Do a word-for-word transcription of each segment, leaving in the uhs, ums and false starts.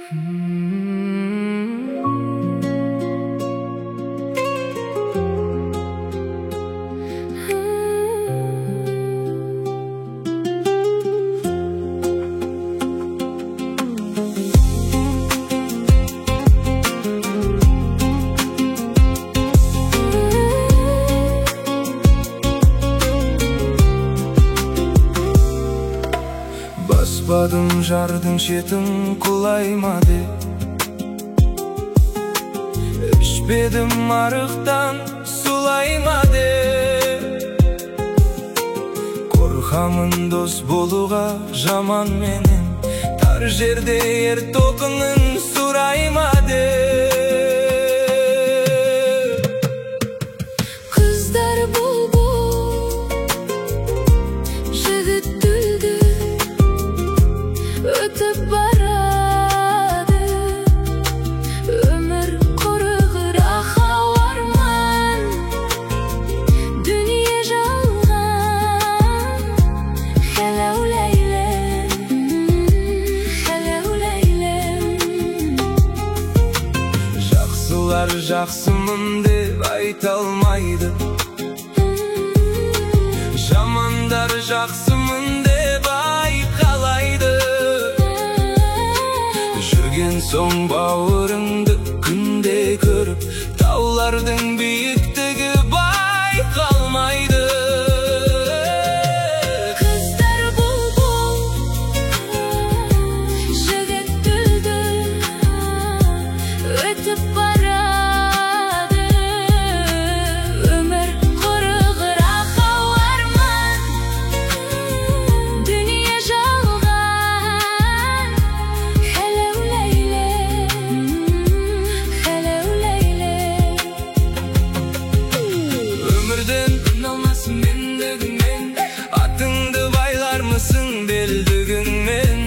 Баспадым жардың шетін құлайма деп, ішпедім арықтан сулайма деп. Қорқамын дос болуға жаман менен, тар жерде ер тоқының сұрайма деп. Қыздар бұлбұл, жігіт дүлдүл өтіп барады. Өмір құрығыр ақау арман, дүние жалған. Хәләу ләйләм, хәләу ләйләм. Жақсылар жақсымын деп айта алмайды, жамандар жақсымын деп айқалайды. Жүрген соң бауырыңды күнде көріп, таулардың биіктігі байқалмайды. Қыздар бұлбұл, жігіт дүлдүл өтіп барады. Өмір құрығыр ақау арман, дүние жалған. Хәләу ләйләм, хәләу ләйләм. Өмірден ұналмасын мендігіңмен, атыңды байлармысың белдігіңмен.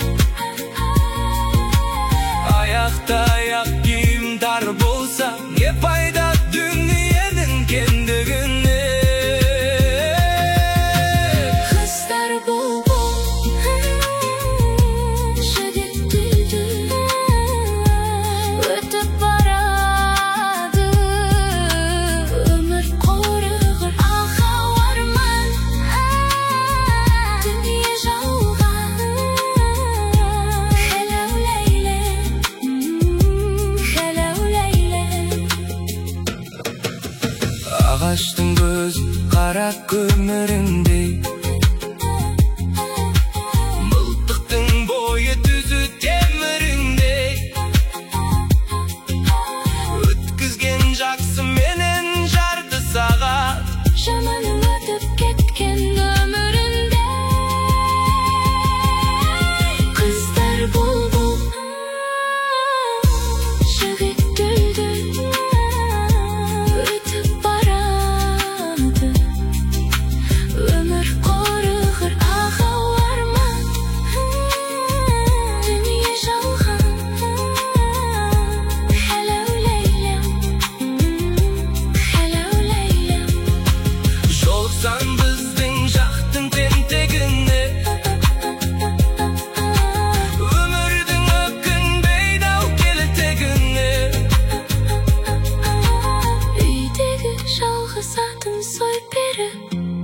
Аяқта аяқ киім тар болса, не пайда дүниенің кендігіне. Қыздар бұлбұл, жігіт дүлдүл өтіп барады. Өмір құрығыр ақау арман, дүние жалған. Хәләу ләйләм, хәләу ләйләм. Ағаштың көзі қара көміріңдей, мылтықтың бойы түзу теміріңдей. Өткізген жақсы менен жарты сағат, Жаман өтіп кеткен өмірінде. Қыздар бұлбұл, жігіт дүлдүл өтіп барады. Өмір құрығыр ақау арман, дүние жалған. Хәләу ләйләм, хәләу ләйләм. жолықсан біздің жақтың тентегіне. Өмірдің өкінбейді ау келтегіне. Үйдегі жалғыз атын сойып беріп,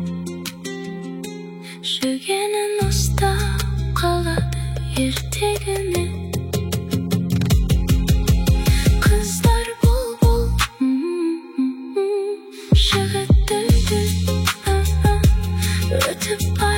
жүргенін ұстап қалады ертегіне. Қыздар бұлбұл, жігіт дүлдүл өтіп барады.